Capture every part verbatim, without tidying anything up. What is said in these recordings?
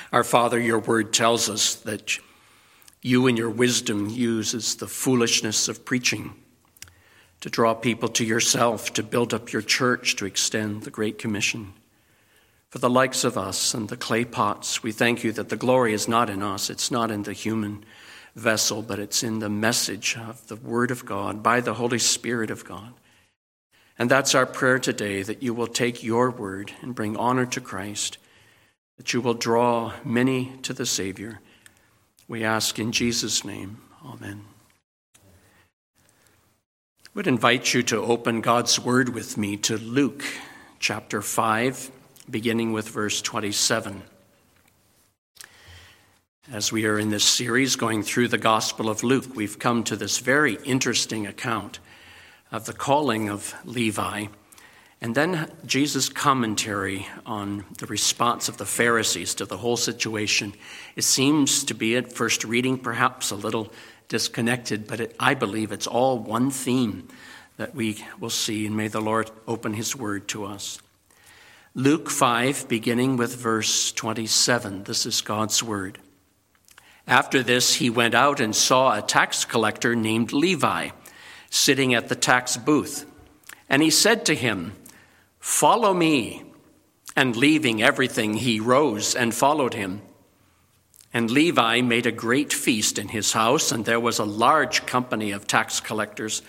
Our Father, your word tells us that you in your wisdom uses the foolishness of preaching to draw people to yourself, to build up your church, to extend the Great Commission. For the likes of us and the clay pots, we thank you that the glory is not in us, it's not in the human vessel, but it's in the message of the Word of God by the Holy Spirit of God. And that's our prayer today, that you will take your word and bring honor to Christ, that you will draw many to the Savior. We ask in Jesus' name, amen. I would invite you to open God's word with me to Luke chapter five, beginning with verse twenty-seven. As we are in this series going through the Gospel of Luke, we've come to this very interesting account of the calling of Levi, and then Jesus' commentary on the response of the Pharisees to the whole situation. It seems to be, at first reading, perhaps a little disconnected, but it, I believe it's all one theme that we will see, and may the Lord open his word to us. Luke five, beginning with verse twenty-seven. This is God's word. After this, he went out and saw a tax collector named Levi sitting at the tax booth. And he said to him, "Follow me." And leaving everything, he rose and followed him. And Levi made a great feast in his house, and there was a large company of tax collectors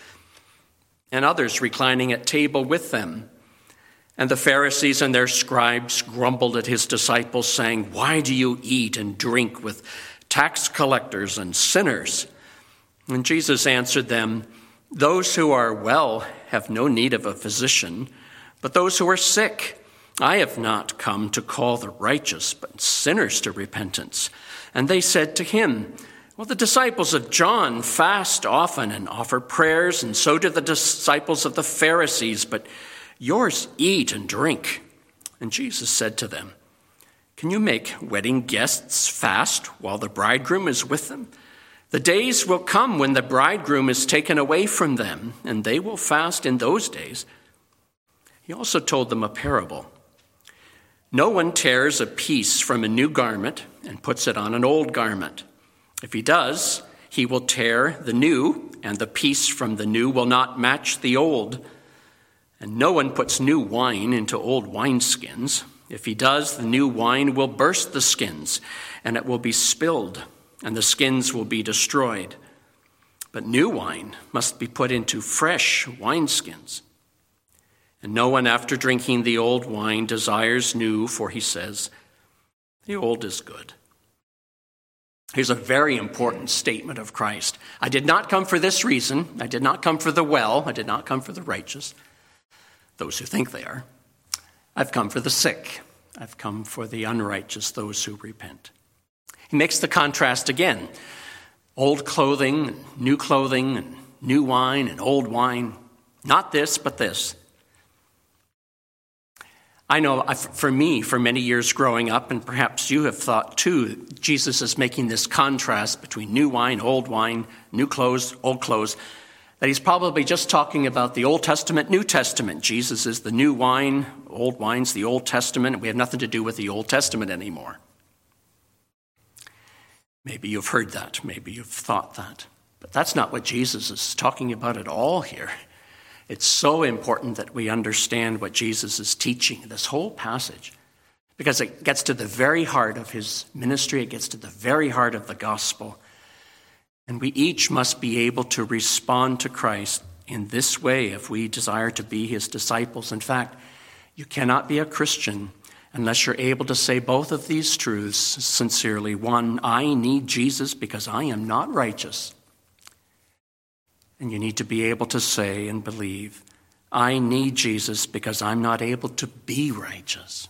and others reclining at table with them. And the Pharisees and their scribes grumbled at his disciples, saying, "Why do you eat and drink with tax collectors and sinners?" And Jesus answered them, "Those who are well have no need of a physician, but those who are sick. I have not come to call the righteous, but sinners to repentance." And they said to him, "Well, the disciples of John fast often and offer prayers, and so do the disciples of the Pharisees, but yours eat and drink." And Jesus said to them, "Can you make wedding guests fast while the bridegroom is with them? The days will come when the bridegroom is taken away from them, and they will fast in those days." He also told them a parable. "No one tears a piece from a new garment and puts it on an old garment. If he does, he will tear the new, and the piece from the new will not match the old. And no one puts new wine into old wineskins. If he does, the new wine will burst the skins, and it will be spilled, and the skins will be destroyed. But new wine must be put into fresh wineskins. And no one, after drinking the old wine, desires new, for he says, 'The old is good.'" Here's a very important statement of Christ. "I did not come for this reason. I did not come for the well. I did not come for the righteous, those who think they are. I've come for the sick. I've come for the unrighteous, those who repent." He makes the contrast again. Old clothing, and new clothing, and new wine, and old wine. Not this, but this. I know for me, for many years growing up, and perhaps you have thought too, Jesus is making this contrast between new wine, old wine, new clothes, old clothes, that he's probably just talking about the Old Testament, New Testament. Jesus is the new wine, old wine's the Old Testament, and we have nothing to do with the Old Testament anymore. Maybe you've heard that, maybe you've thought that, but that's not what Jesus is talking about at all here. It's so important that we understand what Jesus is teaching in this whole passage, because it gets to the very heart of his ministry, it gets to the very heart of the gospel. And we each must be able to respond to Christ in this way if we desire to be his disciples. In fact, you cannot be a Christian unless you're able to say both of these truths sincerely. One, I need Jesus because I am not righteous. And you need to be able to say and believe, I need Jesus because I'm not able to be righteous.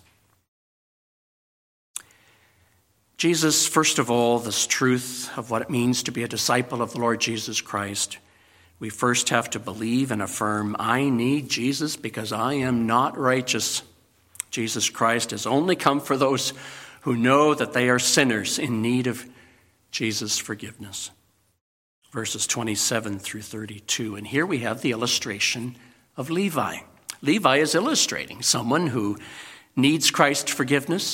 Jesus, first of all, this truth of what it means to be a disciple of the Lord Jesus Christ. We first have to believe and affirm, I need Jesus because I am not righteous. Jesus Christ has only come for those who know that they are sinners in need of Jesus' forgiveness. Verses twenty-seven through thirty-two. And here we have the illustration of Levi. Levi is illustrating someone who needs Christ's forgiveness,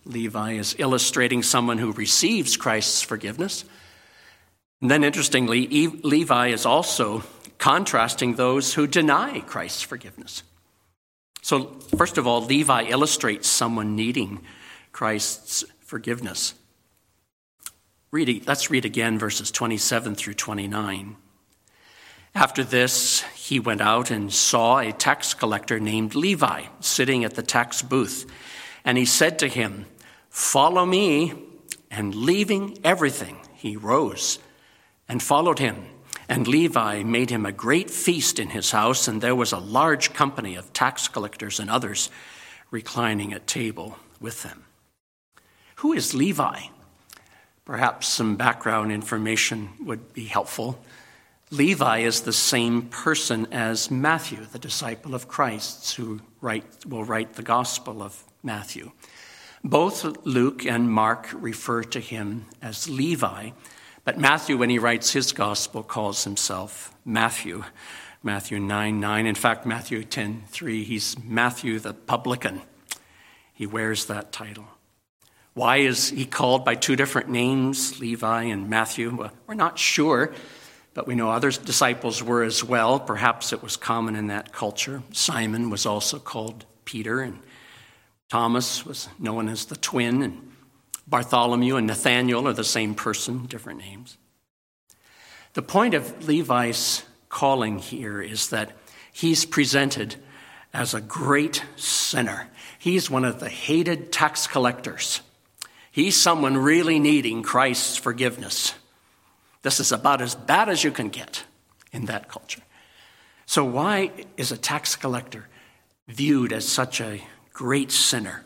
Levi is illustrating someone who receives Christ's forgiveness. And then interestingly, Levi is also contrasting those who deny Christ's forgiveness. So first of all, Levi illustrates someone needing Christ's forgiveness. Read, let's read again verses twenty-seven through twenty-nine. After this, he went out and saw a tax collector named Levi sitting at the tax booth. And he said to him, "Follow me." And leaving everything, he rose and followed him. And Levi made him a great feast in his house, and there was a large company of tax collectors and others reclining at table with them. Who is Levi? Perhaps some background information would be helpful. Levi is the same person as Matthew, the disciple of Christ, who write, will write the Gospel of Matthew. Both Luke and Mark refer to him as Levi, but Matthew, when he writes his Gospel, calls himself Matthew. Matthew nine nine. In fact, Matthew ten three, he's Matthew the publican. He wears that title. Why is he called by two different names, Levi and Matthew? Well, we're not sure. But we know other disciples were as well. Perhaps it was common in that culture. Simon was also called Peter, and Thomas was known as the twin, and Bartholomew and Nathaniel are the same person, different names. The point of Levi's calling here is that he's presented as a great sinner. He's one of the hated tax collectors. He's someone really needing Christ's forgiveness. This is about as bad as you can get in that culture. So why is a tax collector viewed as such a great sinner?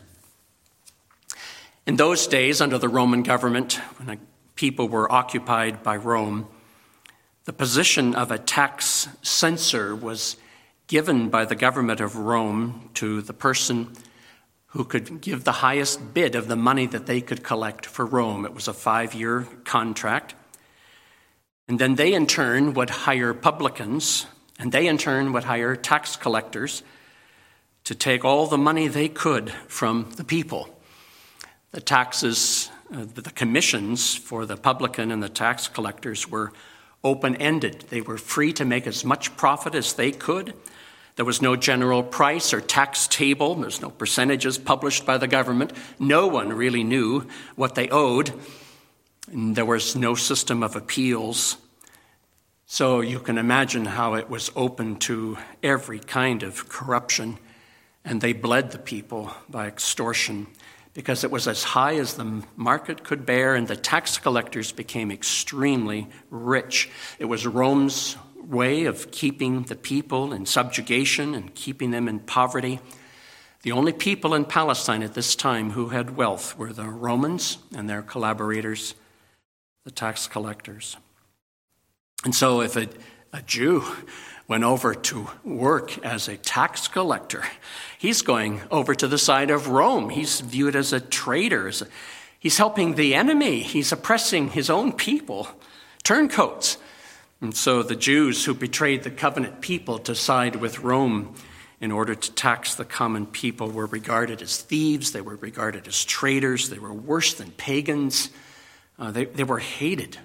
In those days, under the Roman government, when people were occupied by Rome, the position of a tax censor was given by the government of Rome to the person who could give the highest bid of the money that they could collect for Rome. It was a five-year contract. And then they in turn would hire publicans, and they in turn would hire tax collectors to take all the money they could from the people. The taxes, uh, the commissions for the publican and the tax collectors were open-ended. They were free to make as much profit as they could. There was no general price or tax table. There's no percentages published by the government. No one really knew what they owed. And there was no system of appeals. So you can imagine how it was open to every kind of corruption. And they bled the people by extortion because it was as high as the market could bear, and the tax collectors became extremely rich. It was Rome's way of keeping the people in subjugation and keeping them in poverty. The only people in Palestine at this time who had wealth were the Romans and their collaborators, the tax collectors. And so if a, a Jew went over to work as a tax collector, he's going over to the side of Rome. He's viewed as a traitor. As a, he's helping the enemy. He's oppressing his own people, turncoats. And so the Jews who betrayed the covenant people to side with Rome in order to tax the common people were regarded as thieves. They were regarded as traitors. They were worse than pagans. Uh, they, they were hated.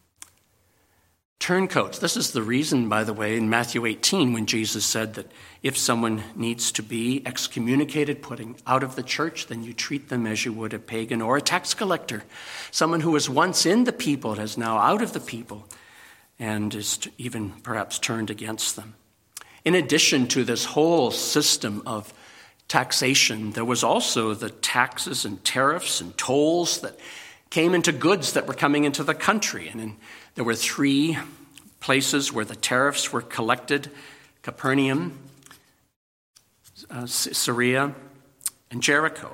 Turncoats. This is the reason, by the way, in Matthew eighteen, when Jesus said that if someone needs to be excommunicated, putting out of the church, then you treat them as you would a pagan or a tax collector. Someone who was once in the people and is now out of the people and is even perhaps turned against them. In addition to this whole system of taxation, there was also the taxes and tariffs and tolls that came into goods that were coming into the country. And in, there were three places where the tariffs were collected: Capernaum, uh, Caesarea, and Jericho.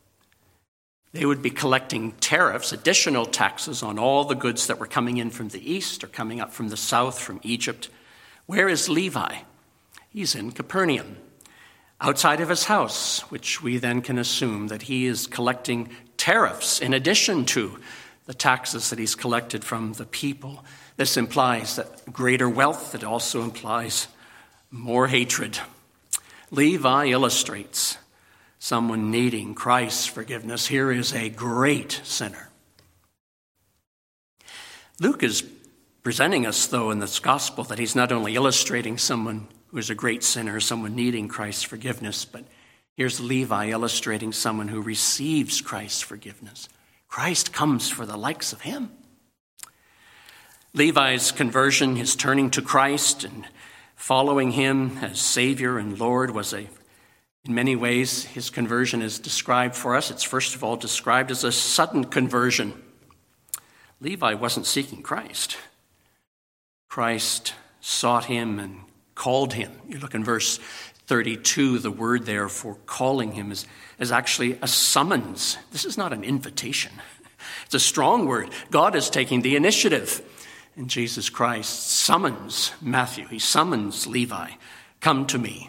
They would be collecting tariffs, additional taxes on all the goods that were coming in from the east or coming up from the south, from Egypt. Where is Levi? He's in Capernaum, outside of his house, which we then can assume that he is collecting tariffs in addition to the taxes that he's collected from the people. This implies that greater wealth. It also implies more hatred. Levi illustrates someone needing Christ's forgiveness. Here is a great sinner. Luke is presenting us, though, in this gospel that he's not only illustrating someone who is a great sinner, someone needing Christ's forgiveness, but here's Levi illustrating someone who receives Christ's forgiveness. Christ comes for the likes of him. Levi's conversion, his turning to Christ and following him as Savior and Lord, was a, in many ways, his conversion is described for us. It's first of all described as a sudden conversion. Levi wasn't seeking Christ. Christ sought him and called him. You look in verse thirty-two, the word there for calling him is, is actually a summons. This is not an invitation. It's a strong word. God is taking the initiative. And Jesus Christ summons Matthew. He summons Levi. Come to me.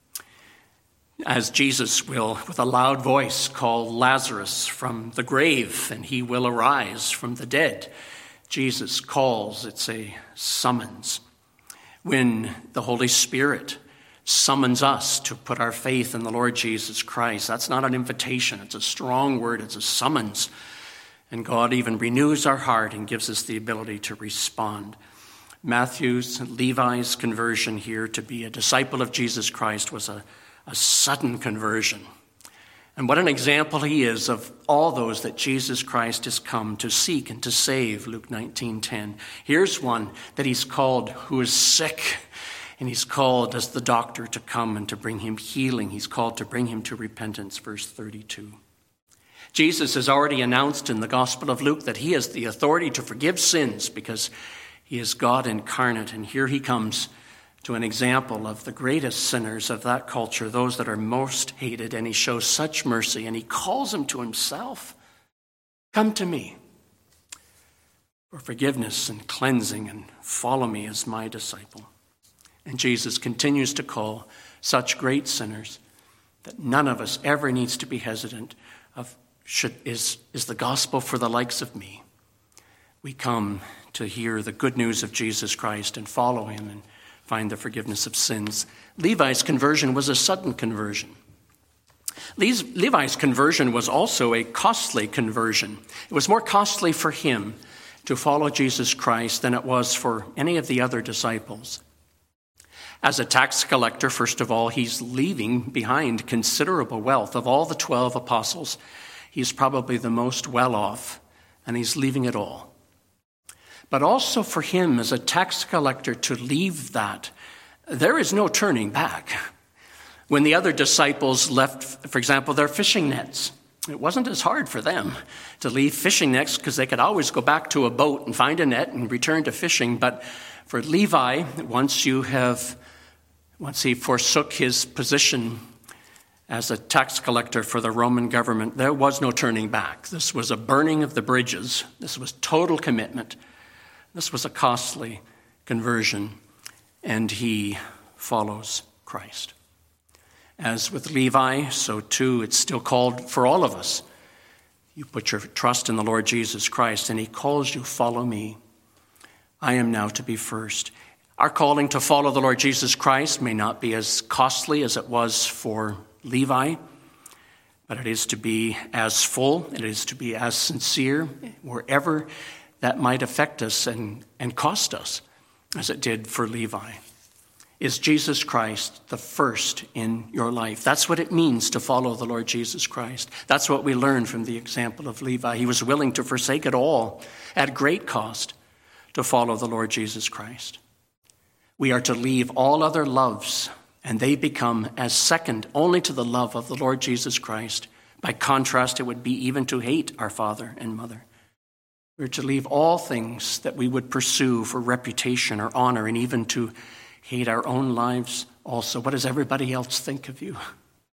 As Jesus will, with a loud voice, call Lazarus from the grave, and he will arise from the dead. Jesus calls. It's a summons. When the Holy Spirit summons us to put our faith in the Lord Jesus Christ, that's not an invitation. It's a strong word. It's a summons. And God even renews our heart and gives us the ability to respond. Matthew's, Levi's conversion here to be a disciple of Jesus Christ was a, a sudden conversion. And what an example he is of all those that Jesus Christ has come to seek and to save, Luke nineteen ten. Here's one that he's called who is sick, and he's called as the doctor to come and to bring him healing. He's called to bring him to repentance, verse thirty-two. Jesus has already announced in the Gospel of Luke that he has the authority to forgive sins because he is God incarnate. And here he comes to an example of the greatest sinners of that culture, those that are most hated, and he shows such mercy, and he calls them to himself. Come to me for forgiveness and cleansing, and follow me as my disciple. And Jesus continues to call such great sinners that none of us ever needs to be hesitant of Should, is, is the gospel for the likes of me. We come to hear the good news of Jesus Christ and follow him and find the forgiveness of sins. Levi's conversion was a sudden conversion. Levi's conversion was also a costly conversion. It was more costly for him to follow Jesus Christ than it was for any of the other disciples. As a tax collector, first of all, he's leaving behind considerable wealth. Of all the twelve apostles, he's probably the most well-off, and he's leaving it all. But also for him as a tax collector to leave that, there is no turning back. When the other disciples left, for example, their fishing nets, it wasn't as hard for them to leave fishing nets because they could always go back to a boat and find a net and return to fishing. But for Levi, once you have, once he forsook his position as a tax collector for the Roman government, there was no turning back. This was a burning of the bridges. This was total commitment. This was a costly conversion, and he follows Christ. As with Levi, so too it's still called for all of us. You put your trust in the Lord Jesus Christ, and he calls you, follow me. I am now to be first. Our calling to follow the Lord Jesus Christ may not be as costly as it was for Levi, but it is to be as full, it is to be as sincere, wherever that might affect us and, and cost us, as it did for Levi. Is Jesus Christ the first in your life? That's what it means to follow the Lord Jesus Christ. That's what we learn from the example of Levi. He was willing to forsake it all at great cost to follow the Lord Jesus Christ. We are to leave all other loves, and they become as second only to the love of the Lord Jesus Christ. By contrast, it would be even to hate our father and mother. We're to leave all things that we would pursue for reputation or honor, and even to hate our own lives also. What does everybody else think of you?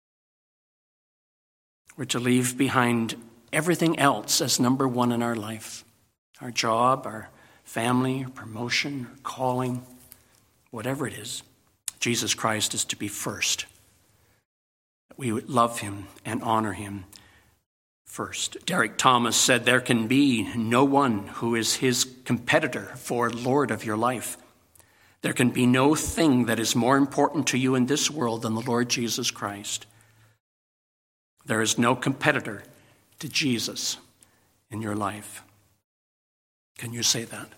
We're to leave behind everything else as number one in our life. Our job, our family, our promotion, our calling, whatever it is. Jesus Christ is to be first. We would love him and honor him first. Derek Thomas said, there can be no one who is his competitor for Lord of your life. There can be no thing that is more important to you in this world than the Lord Jesus Christ. There is no competitor to Jesus in your life. Can you say that?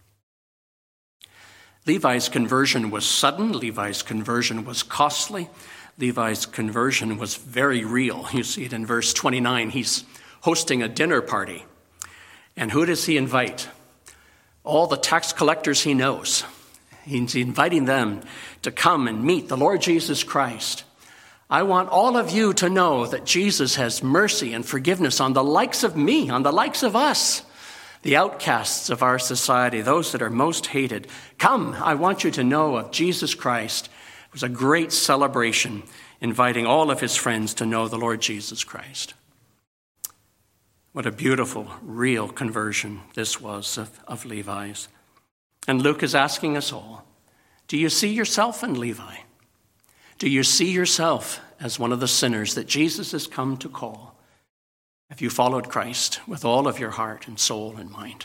Levi's conversion was sudden. Levi's conversion was costly. Levi's conversion was very real. You see it in verse twenty-nine. He's hosting a dinner party. And who does he invite? All the tax collectors he knows. He's inviting them to come and meet the Lord Jesus Christ. I want all of you to know that Jesus has mercy and forgiveness on the likes of me, on the likes of us, the outcasts of our society, those that are most hated. Come, I want you to know of Jesus Christ. It was a great celebration, inviting all of his friends to know the Lord Jesus Christ. What a beautiful, real conversion this was of, of Levi's. And Luke is asking us all, do you see yourself in Levi? Do you see yourself as one of the sinners that Jesus has come to call? Have you followed Christ with all of your heart and soul and mind?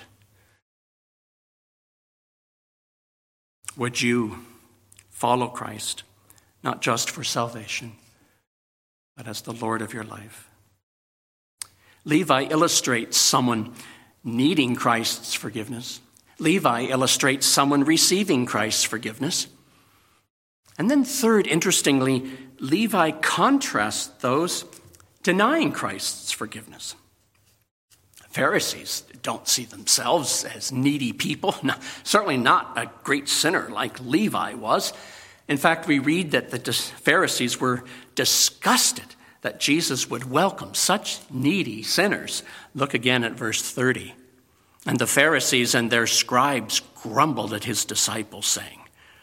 Would you follow Christ, not just for salvation, but as the Lord of your life? Levi illustrates someone needing Christ's forgiveness. Levi illustrates someone receiving Christ's forgiveness. And then third, interestingly, Levi contrasts those denying Christ's forgiveness. Pharisees don't see themselves as needy people, no, certainly not a great sinner like Levi was. In fact, we read that the Pharisees were disgusted that Jesus would welcome such needy sinners. Look again at verse thirty. And the Pharisees and their scribes grumbled at his disciples, saying,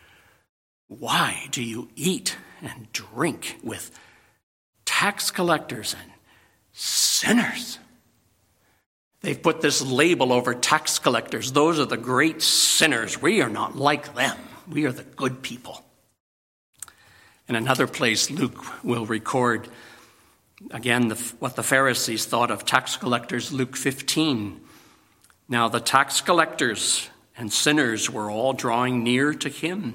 why do you eat and drink with tax collectors and sinners? They've put this label over tax collectors. Those are the great sinners. We are not like them. We are the good people. In another place, Luke will record, again, the, what the Pharisees thought of tax collectors. Luke fifteen. Now the tax collectors and sinners were all drawing near to him.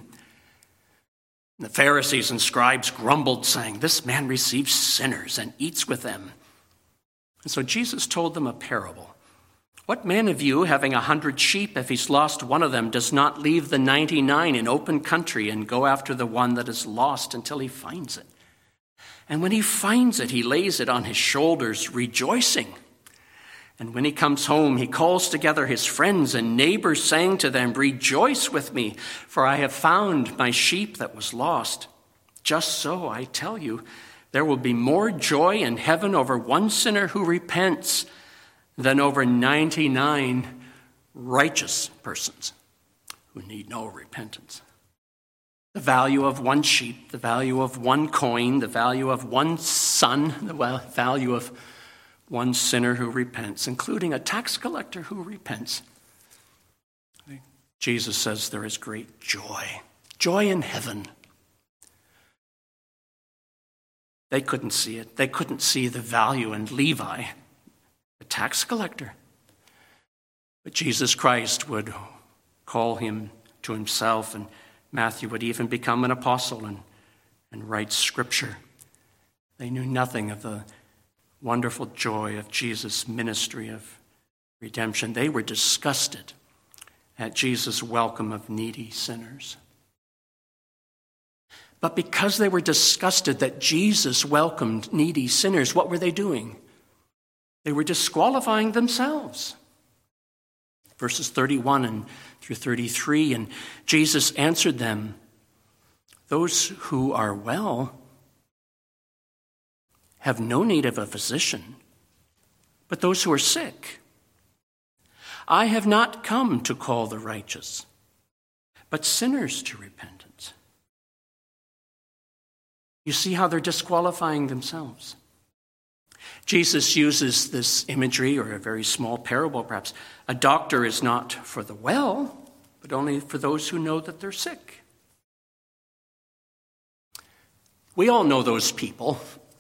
The Pharisees and scribes grumbled, saying, this man receives sinners and eats with them. And so Jesus told them a parable. What man of you, having a hundred sheep, if he's lost one of them, does not leave the ninety-nine in open country and go after the one that is lost until he finds it? And when he finds it, he lays it on his shoulders, rejoicing. And when he comes home, he calls together his friends and neighbors, saying to them, rejoice with me, for I have found my sheep that was lost. Just so, I tell you, there will be more joy in heaven over one sinner who repents than over ninety-nine righteous persons who need no repentance. The value of one sheep, the value of one coin, the value of one son, the value of one sinner who repents, including a tax collector who repents. Jesus says there is great joy, joy in heaven. They couldn't see it. They couldn't see the value in Levi, the tax collector. But Jesus Christ would call him to himself, and Matthew would even become an apostle and, and write scripture. They knew nothing of the wonderful joy of Jesus' ministry of redemption. They were disgusted at Jesus' welcome of needy sinners. But because they were disgusted that Jesus welcomed needy sinners, what were they doing? They were disqualifying themselves. Verses thirty-one and through thirty-three, and Jesus answered them, those who are well have no need of a physician, but those who are sick. I have not come to call the righteous, but sinners to repentance. You see how they're disqualifying themselves. Jesus uses this imagery, or a very small parable perhaps. A doctor is not for the well, but only for those who know that they're sick. We all know those people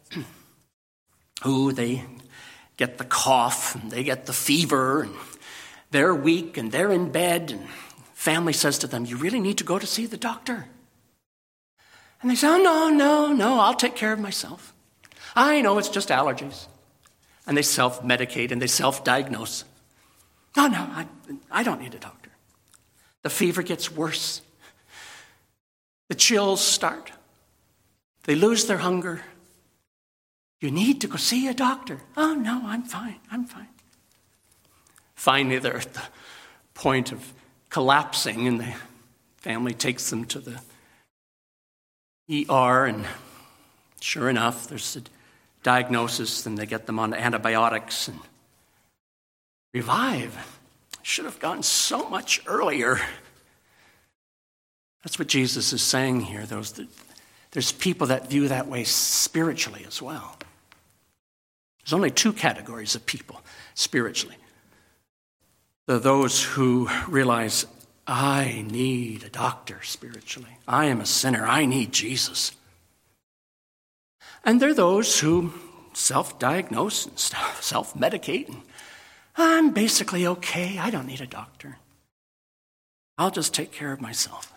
who they get the cough and they get the fever and they're weak and they're in bed, and family says to them, you really need to go to see the doctor. And they say, oh, no, no, no, I'll take care of myself. I know it's just allergies. And they self-medicate and they self-diagnose. No, no, I, I don't need a doctor. The fever gets worse. The chills start. They lose their hunger. You need to go see a doctor. Oh, no, I'm fine. I'm fine. Finally, they're at the point of collapsing, and the family takes them to the E R, and sure enough, there's a diagnosis, and they get them on antibiotics and revive. Should have gone so much earlier. That's what Jesus is saying here. Those that, there's people that view that way spiritually as well. There's only two categories of people spiritually. There are those who realize, I need a doctor spiritually. I am a sinner. I need Jesus. And there are those who self-diagnose and self-medicate. And, I'm basically okay. I don't need a doctor. I'll just take care of myself.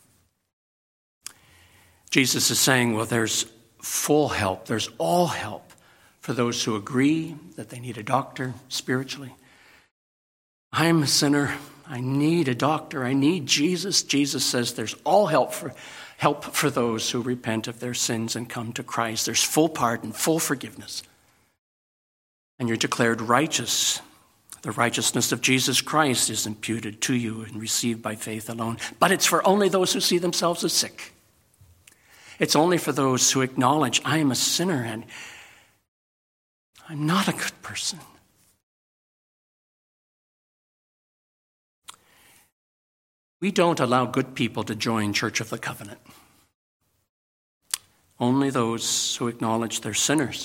Jesus is saying, well, there's full help. There's all help for those who agree that they need a doctor spiritually. I'm a sinner. I need a doctor. I need Jesus. Jesus says there's all help for help for those who repent of their sins and come to Christ. There's full pardon, full forgiveness. And you're declared righteous. The righteousness of Jesus Christ is imputed to you and received by faith alone. But it's for only those who see themselves as sick. It's only for those who acknowledge, I am a sinner and I'm not a good person. We don't allow good people to join Church of the Covenant. Only those who acknowledge they're sinners,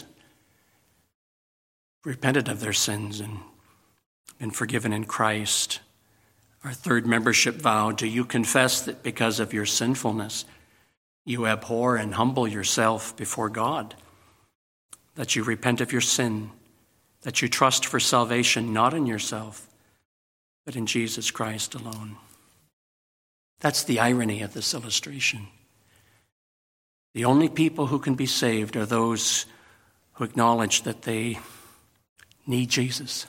repented of their sins and been forgiven in Christ. Our third membership vow, do you confess that because of your sinfulness, you abhor and humble yourself before God, that you repent of your sin, that you trust for salvation not in yourself, but in Jesus Christ alone? That's the irony of this illustration. The only people who can be saved are those who acknowledge that they need Jesus.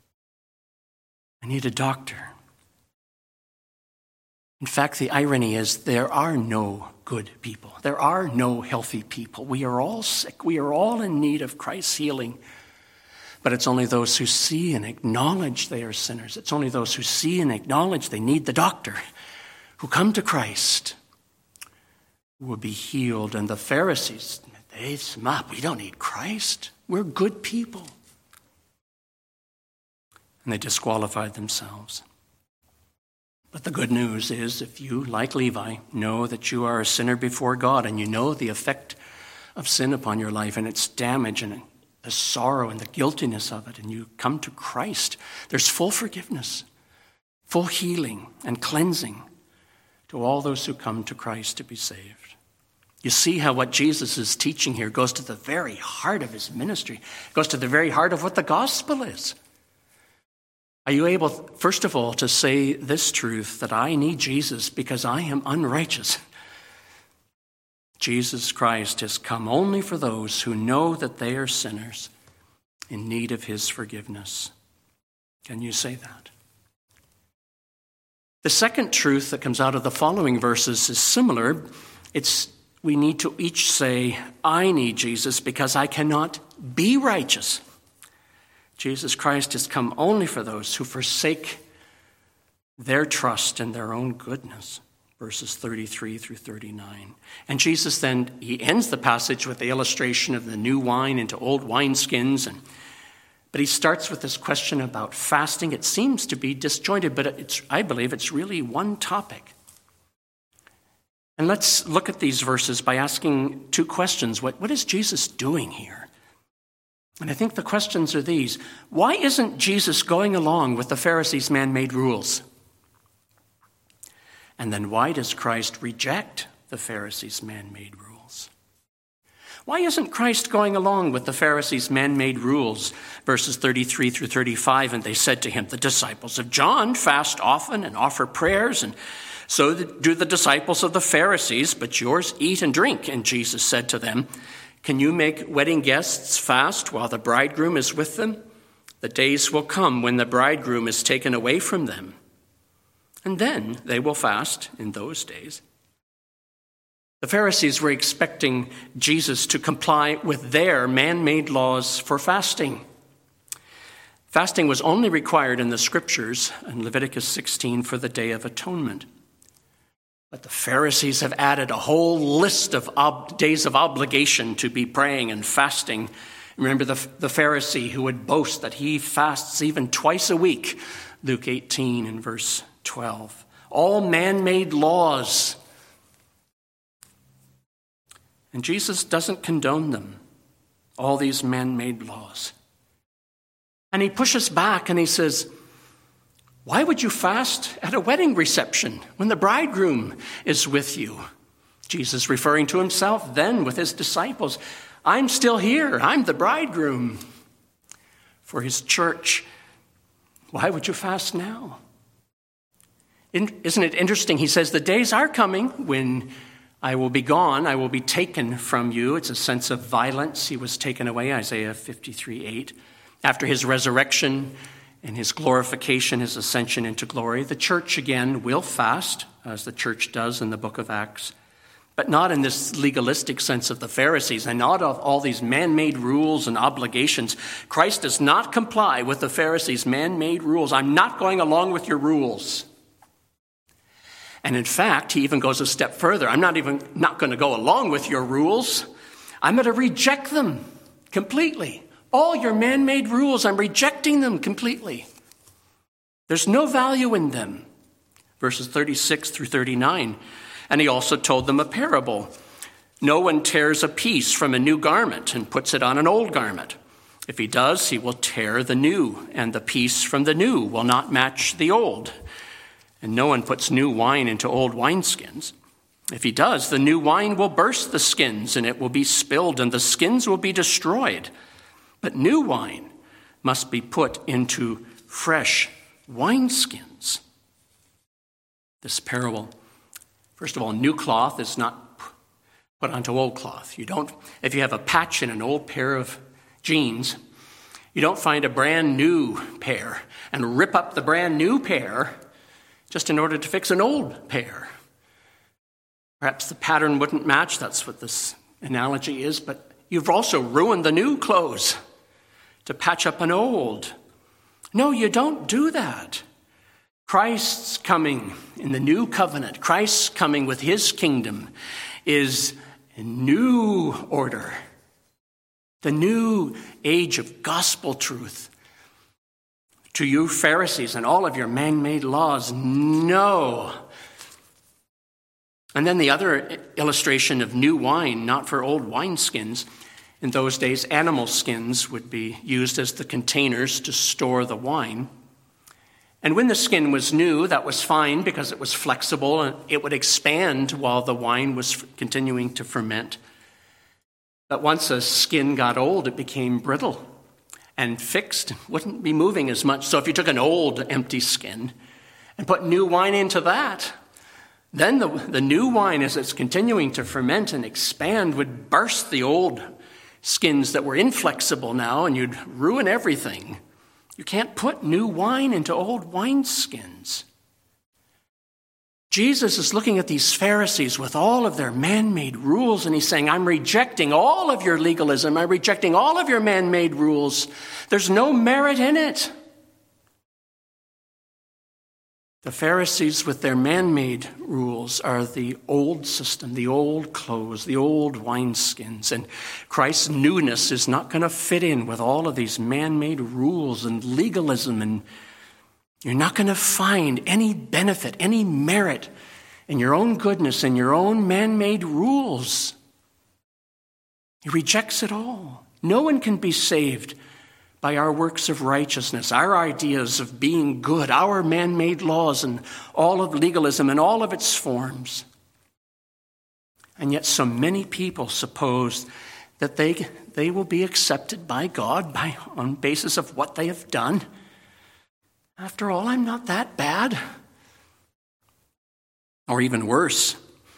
I need a doctor. In fact, the irony is there are no good people. There are no healthy people. We are all sick. We are all in need of Christ's healing. But it's only those who see and acknowledge they are sinners. It's only those who see and acknowledge they need the doctor, who come to Christ, who will be healed. And the Pharisees, they smart. We don't need Christ. We're good people. And they disqualified themselves. But the good news is, if you, like Levi, know that you are a sinner before God and you know the effect of sin upon your life and its damage and the sorrow and the guiltiness of it, and you come to Christ, there's full forgiveness, full healing and cleansing to all those who come to Christ to be saved. You see how what Jesus is teaching here goes to the very heart of his ministry, goes to the very heart of what the gospel is. Are you able, first of all, to say this truth, that I need Jesus because I am unrighteous? Jesus Christ has come only for those who know that they are sinners in need of his forgiveness. Can you say that? The second truth that comes out of the following verses is similar. It's we need to each say, I need Jesus because I cannot be righteous. Jesus Christ has come only for those who forsake their trust in their own goodness. Verses thirty-three through thirty-nine. And Jesus then, he ends the passage with the illustration of the new wine into old wineskins. And, but he starts with this question about fasting. It seems to be disjointed, but it's, I believe it's really one topic. And let's look at these verses by asking two questions. What, what is Jesus doing here? And I think the questions are these. Why isn't Jesus going along with the Pharisees' man-made rules? And then why does Christ reject the Pharisees' man-made rules? Why isn't Christ going along with the Pharisees' man-made rules? Verses thirty-three through thirty-five, and they said to him, the disciples of John fast often and offer prayers, and so do the disciples of the Pharisees, but yours eat and drink. And Jesus said to them, Can you make wedding guests fast while the bridegroom is with them? The days will come when the bridegroom is taken away from them, and then they will fast in those days. The Pharisees were expecting Jesus to comply with their man-made laws for fasting. Fasting was only required in the scriptures in Leviticus sixteen for the Day of Atonement. But the Pharisees have added a whole list of ob- days of obligation to be praying and fasting. Remember the, the Pharisee who would boast that he fasts even twice a week, Luke eighteen and verse twelve. All man-made laws. And Jesus doesn't condone them, all these man-made laws. And he pushes back and he says, why would you fast at a wedding reception when the bridegroom is with you? Jesus referring to himself then with his disciples. I'm still here. I'm the bridegroom. For his church, why would you fast now? Isn't it interesting? He says, the days are coming when I will be gone. I will be taken from you. It's a sense of violence. He was taken away, Isaiah fifty-three eight. After his resurrection and his glorification, his ascension into glory, the church again will fast, as the church does in the book of Acts, but not in this legalistic sense of the Pharisees and not of all these man-made rules and obligations. Christ does not comply with the Pharisees' man-made rules. I'm not going along with your rules. And in fact, he even goes a step further. I'm not even not going to go along with your rules. I'm going to reject them completely. All your man-made rules, I'm rejecting them completely. There's no value in them. Verses thirty-six through thirty-nine. And he also told them a parable. No one tears a piece from a new garment and puts it on an old garment. If he does, he will tear the new, and the piece from the new will not match the old. And no one puts new wine into old wineskins. If he does, the new wine will burst the skins, and it will be spilled, and the skins will be destroyed. But new wine must be put into fresh wineskins. This parable, first of all, new cloth is not put onto old cloth. You don't, if you have a patch in an old pair of jeans, you don't find a brand new pair and rip up the brand new pair just in order to fix an old pair. Perhaps the pattern wouldn't match. That's what this analogy is. But you've also ruined the new clothes to patch up an old. No, you don't do that. Christ's coming in the new covenant, Christ's coming with his kingdom is a new order. The new age of gospel truth. To you Pharisees and all of your man-made laws, no. And then the other illustration of new wine, not for old wineskins. In those days, animal skins would be used as the containers to store the wine. And when the skin was new, that was fine because it was flexible and it would expand while the wine was continuing to ferment. But once a skin got old, it became brittle and fixed, wouldn't be moving as much. So if you took an old empty skin and put new wine into that, then the, the new wine, as it's continuing to ferment and expand, would burst the old skins that were inflexible now, and you'd ruin everything. You can't put new wine into old wineskins. Jesus is looking at these Pharisees with all of their man-made rules, and he's saying, I'm rejecting all of your legalism. I'm rejecting all of your man-made rules. There's no merit in it. The Pharisees with their man-made rules are the old system, the old clothes, the old wineskins. And Christ's newness is not going to fit in with all of these man-made rules and legalism. And you're not going to find any benefit, any merit in your own goodness and your own man-made rules. He rejects it all. No one can be saved by our works of righteousness, our ideas of being good, our man-made laws and all of legalism and all of its forms. And yet so many people suppose that they, they will be accepted by God by, on basis of what they have done. After all, I'm not that bad. Or even worse,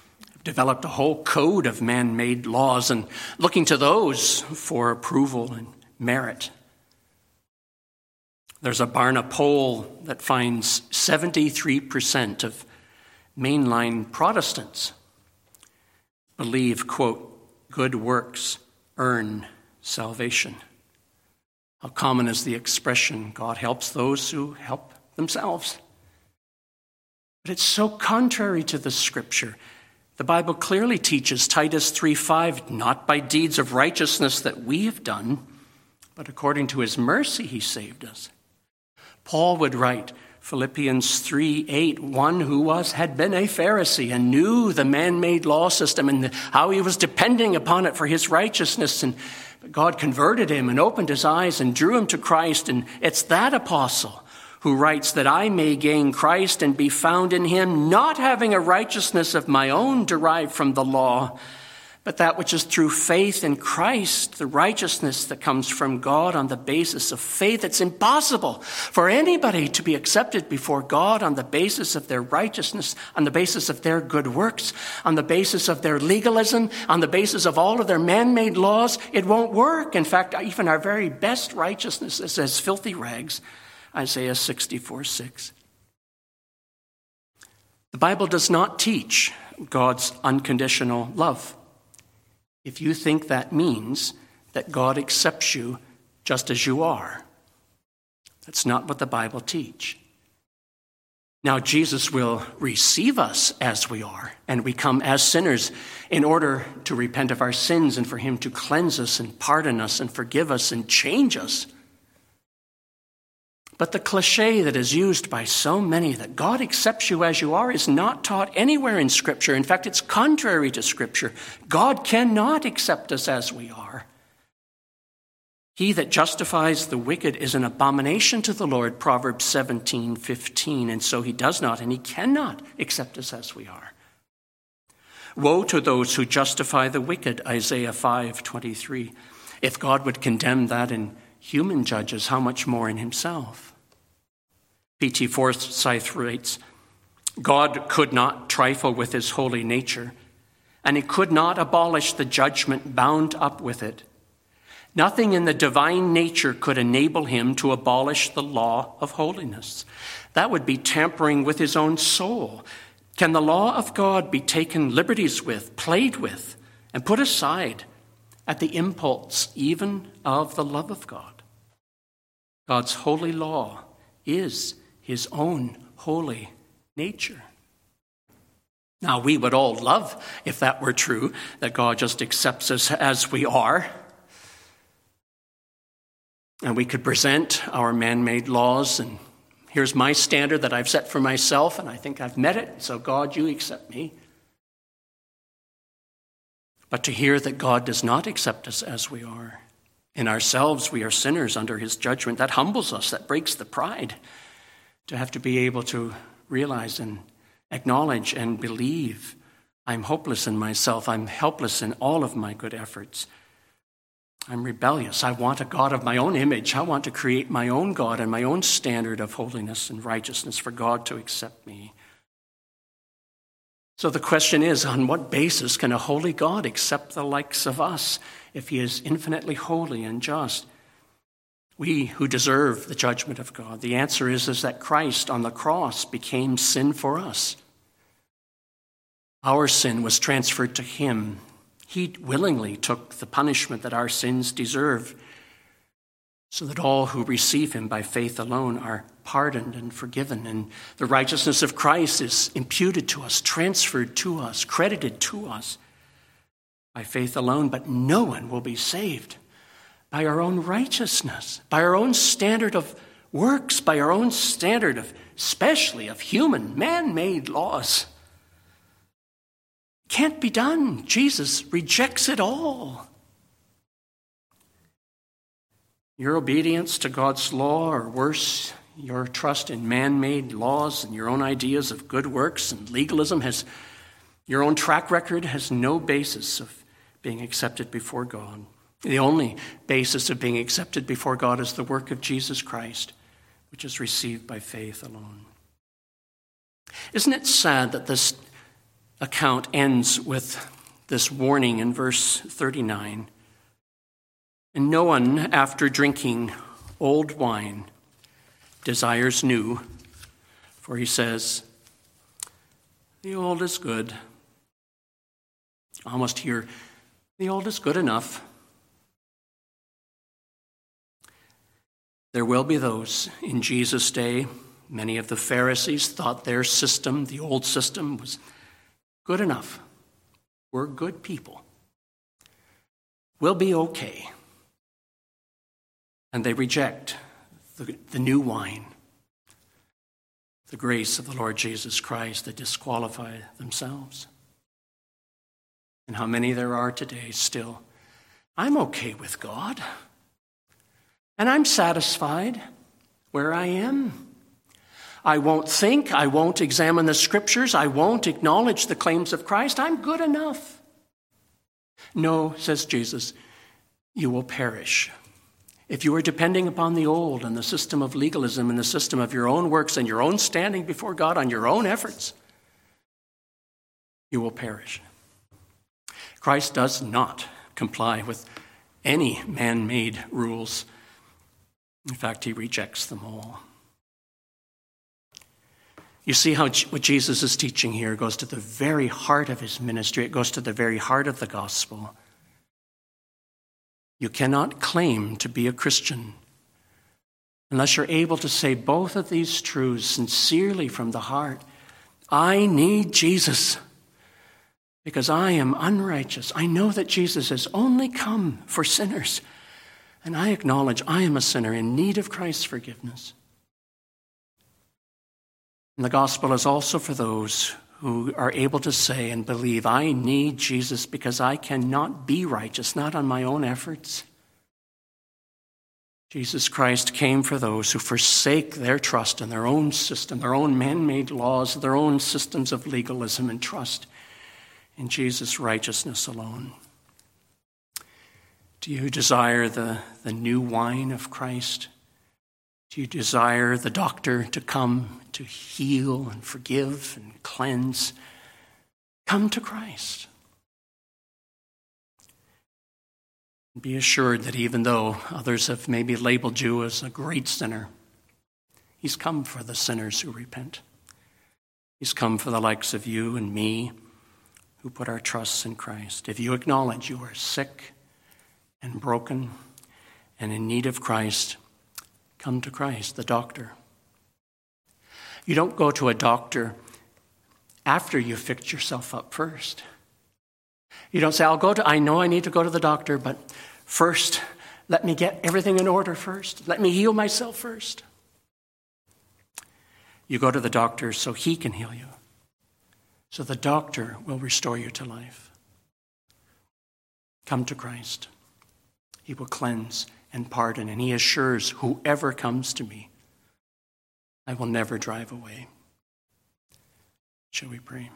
developed a whole code of man-made laws and looking to those for approval and merit. There's a Barna poll that finds seventy-three percent of mainline Protestants believe, quote, good works earn salvation. How common is the expression, God helps those who help themselves? But it's so contrary to the Scripture. The Bible clearly teaches, Titus three five, not by deeds of righteousness that we have done, but according to his mercy he saved us. Paul would write, Philippians three eight, one who was had been a Pharisee and knew the man-made law system and how he was depending upon it for his righteousness, and God converted him and opened his eyes and drew him to Christ. And it's that apostle who writes that I may gain Christ and be found in him, not having a righteousness of my own derived from the law, but that which is through faith in Christ, the righteousness that comes from God on the basis of faith. It's impossible for anybody to be accepted before God on the basis of their righteousness, on the basis of their good works, on the basis of their legalism, on the basis of all of their man-made laws. It won't work. In fact, even our very best righteousness is as filthy rags, Isaiah sixty-four six. The Bible does not teach God's unconditional love. If you think that means that God accepts you just as you are, that's not what the Bible teaches. Now, Jesus will receive us as we are, and we come as sinners in order to repent of our sins and for him to cleanse us and pardon us and forgive us and change us. But the cliche that is used by so many that God accepts you as you are is not taught anywhere in Scripture. In fact, it's contrary to Scripture. God cannot accept us as we are. He that justifies the wicked is an abomination to the Lord, Proverbs seventeen fifteen, and so he does not and he cannot accept us as we are. Woe to those who justify the wicked, Isaiah five twenty-three. If God would condemn that in human judges, how much more in himself? P T Forsyth writes, God could not trifle with his holy nature, and he could not abolish the judgment bound up with it. Nothing in the divine nature could enable him to abolish the law of holiness. That would be tampering with his own soul. Can the law of God be taken liberties with, played with, and put aside at the impulse even of the love of God? God's holy law is his own holy nature. Now, we would all love, if that were true, that God just accepts us as we are. And we could present our man-made laws, and here's my standard that I've set for myself, and I think I've met it, so God, you accept me. But to hear that God does not accept us as we are, in ourselves we are sinners under his judgment, that humbles us, that breaks the pride. To have to be able to realize and acknowledge and believe I'm hopeless in myself, I'm helpless in all of my good efforts. I'm rebellious. I want a God of my own image. I want to create my own God and my own standard of holiness and righteousness for God to accept me. So the question is, on what basis can a holy God accept the likes of us if he is infinitely holy and just? We who deserve the judgment of God. The answer is, is that Christ on the cross became sin for us. Our sin was transferred to him. He willingly took the punishment that our sins deserve, so that all who receive him by faith alone are pardoned and forgiven. And the righteousness of Christ is imputed to us, transferred to us, credited to us by faith alone. But no one will be saved by our own righteousness, by our own standard of works, by our own standard of, especially of human, man-made laws. Can't be done. Jesus rejects it all. Your obedience to God's law, or worse, your trust in man-made laws and your own ideas of good works and legalism, has your own track record has no basis of being accepted before God. The only basis of being accepted before God is the work of Jesus Christ, which is received by faith alone. Isn't it sad that this account ends with this warning in verse thirty-nine. And no one, after drinking old wine, desires new, for he says, the old is good. Almost here, the old is good enough. There will be those in Jesus' day. Many of the Pharisees thought their system, the old system, was good enough. We're good people. We'll be okay. And they reject the, the new wine, the grace of the Lord Jesus Christ, that disqualify themselves. And how many there are today still. I'm okay with God. And I'm satisfied where I am. I won't think. I won't examine the scriptures. I won't acknowledge the claims of Christ. I'm good enough. No, says Jesus, you will perish. If you are depending upon the old and the system of legalism and the system of your own works and your own standing before God on your own efforts, you will perish. Christ does not comply with any man-made rules. In fact, he rejects them all. You see how what Jesus is teaching here goes to the very heart of his ministry. It goes to the very heart of the gospel. You cannot claim to be a Christian unless you're able to say both of these truths sincerely from the heart. I need Jesus because I am unrighteous. I know that Jesus has only come for sinners, and I acknowledge I am a sinner in need of Christ's forgiveness. And the gospel is also for those who are able to say and believe, I need Jesus because I cannot be righteous, not on my own efforts. Jesus Christ came for those who forsake their trust in their own system, their own man-made laws, their own systems of legalism, and trust in Jesus' righteousness alone. Do you desire the, the new wine of Christ? Do you desire the doctor to come to heal and forgive and cleanse? Come to Christ. Be assured that even though others have maybe labeled you as a great sinner, he's come for the sinners who repent. He's come for the likes of you and me who put our trusts in Christ. If you acknowledge you are sick and broken and in need of Christ, come to Christ, the doctor. You don't go to a doctor after you've fixed yourself up first. You don't say, I'll go to, I know I need to go to the doctor, but first, let me get everything in order first. Let me heal myself first. You go to the doctor so he can heal you. So the doctor will restore you to life. Come to Christ. He will cleanse and pardon, and he assures whoever comes to me, I will never drive away. Shall we pray?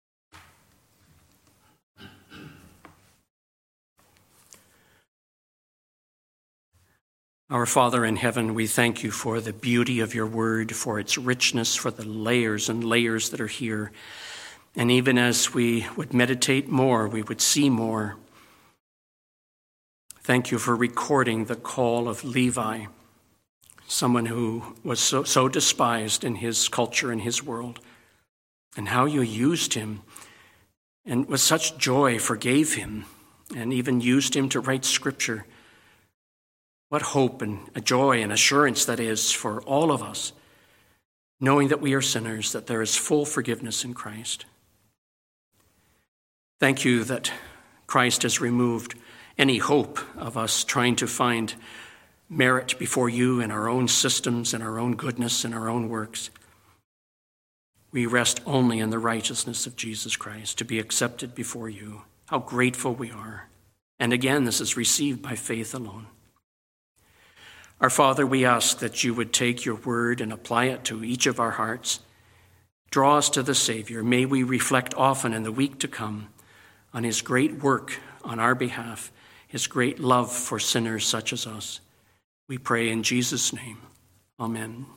Our Father in heaven, we thank you for the beauty of your word, for its richness, for the layers and layers that are here. And even as we would meditate more, we would see more. Thank you for recording the call of Levi, someone who was so, so despised in his culture and his world, and how you used him and with such joy forgave him and even used him to write scripture. What hope and a joy and assurance that is for all of us, knowing that we are sinners, that there is full forgiveness in Christ. Thank you that Christ has removed any hope of us trying to find merit before you in our own systems, in our own goodness, in our own works. We rest only in the righteousness of Jesus Christ to be accepted before you. How grateful we are. And again, this is received by faith alone. Our Father, we ask that you would take your word and apply it to each of our hearts. Draw us to the Savior. May we reflect often in the week to come on his great work on our behalf, his great love for sinners such as us. We pray in Jesus' name. Amen.